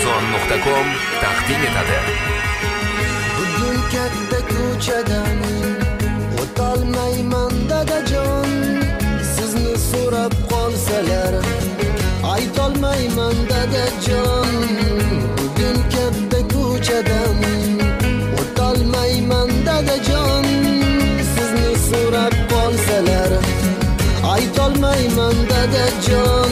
Amazon.com taqdim etadi. Bugun katta ko'chadan o'tolmayman dadajon, sizni so'rab qolsalar aytolmayman dadajon. Bugun katta ko'chadan o'tolmayman dadajon, sizni so'rab qolsalar aytolmayman dadajon.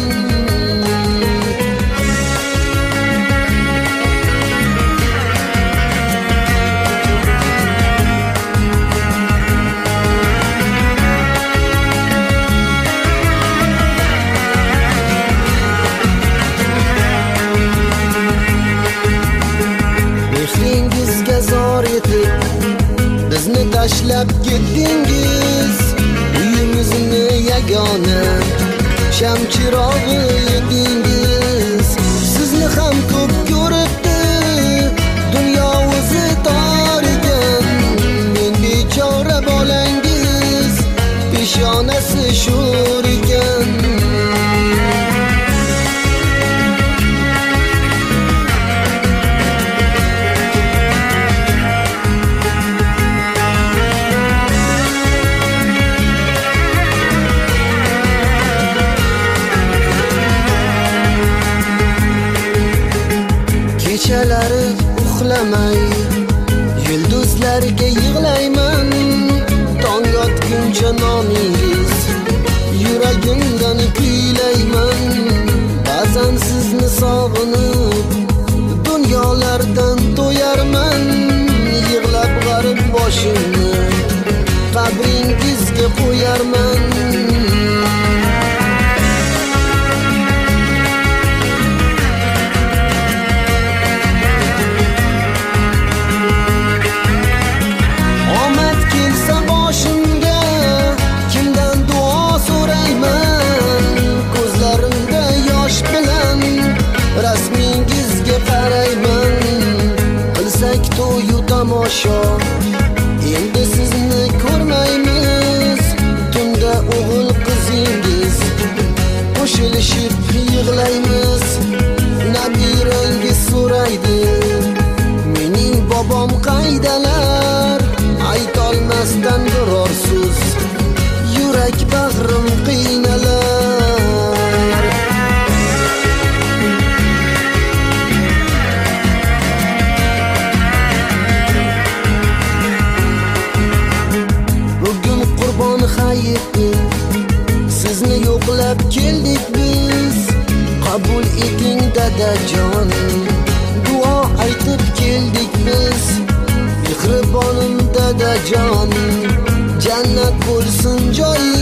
Mehringizga zor etib bizni tashlab ketdingiz, uyimizni yagona shamchirog'i edingiz. Sizni ham ko'p ko'ribdi dunyo o'zi tor ekan, men bechora bolangiz peshonasi sho'r ekan. Kechalari uxlamay yulduzlarga yig'layman, tong otguncha nomingiz yuragimdan kuylayman. Ba'zan sizni sog'inib dunyolardan to'yarman, yig'lab g'arib boshimni qabringizga qo'yarman. Rasmingizga qarayman, qilsak to'yu tomosha, endi sizni ko'rmaymiz. Tunda o'g'il qizingiz qo'shilishib yig'laymiz. Nabirangiz so'raydi mening bobom qaydalar, aytolmasdan biror so'z yurak bag'rim qiynalar. Sizni yo'qlab keldik biz, qabul eting dadajon, duo aytib keldik biz. Mehribonim dadajon, jannat bo'lsin joyi